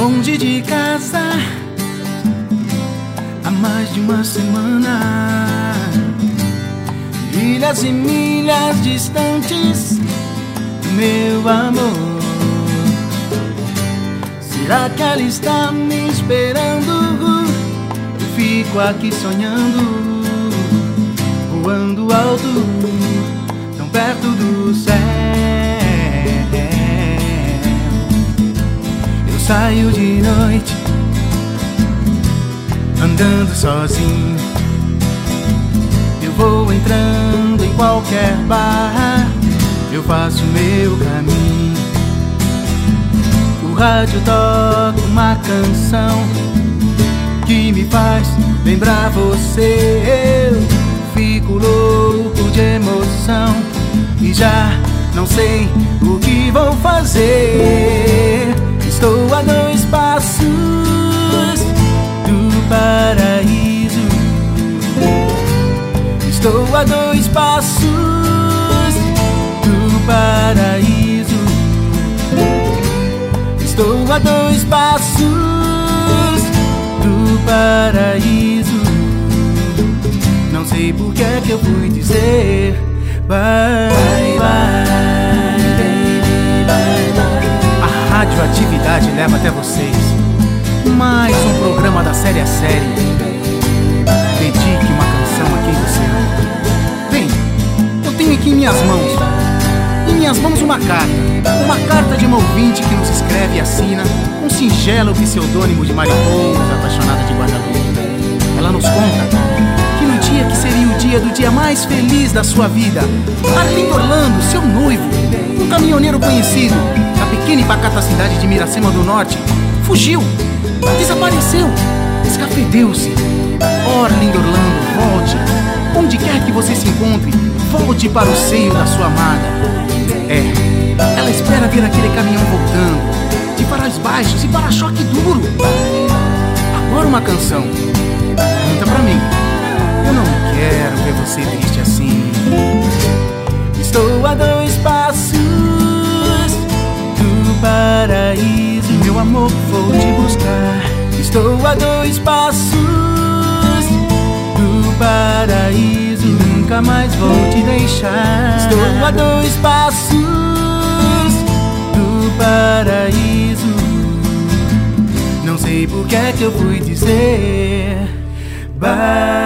longe de casa há mais de uma semana. Milhas e milhas distantes, meu amor. Será que ela está me esperando? Eu fico aqui sonhando, voando alto, tão perto do céu. Eu saio de noite, andando sozinho. Eu vou entrando em qualquer bar, eu faço meu caminho. O rádio toca uma canção que me faz lembrar você. Eu fico louco de emoção e já não sei o que vou fazer. Estou a 2 passos do paraíso. Estou a 2 passos do paraíso. Estou a 2 passos do paraíso. Não sei por que é que eu fui dizer bye, bye, baby, bye, bye. A radioatividade leva até vocês mais um programa da série a série. Dedique uma canção a quem você ama. Bem, eu tenho aqui em minhas mãos uma carta de uma ouvinte que nos escreve e assina um singelo pseudônimo de mariposa apaixonada de Guadalupe. Ela nos conta que no dia que seria o dia mais feliz da sua vida, Arlindo Orlando, seu noivo, um caminhoneiro conhecido da pequena e pacata cidade de Miracema do Norte, fugiu, desapareceu, escafedeu-se. Oh, Arlindo Orlando, volte. Onde quer que você se encontre, volte para o seio da sua amada. Ela espera ver aquele caminhão voltando, de faróis baixos e para-choque duro. Agora uma canção. Canta pra mim. Eu não quero ver você triste assim. Estou a 2 passos do paraíso. Meu amor, vou te buscar. Estou a 2 passos do paraíso. Nunca mais vou te deixar. Estou a 2 passos do paraíso. Não sei por que é que eu fui dizer bye.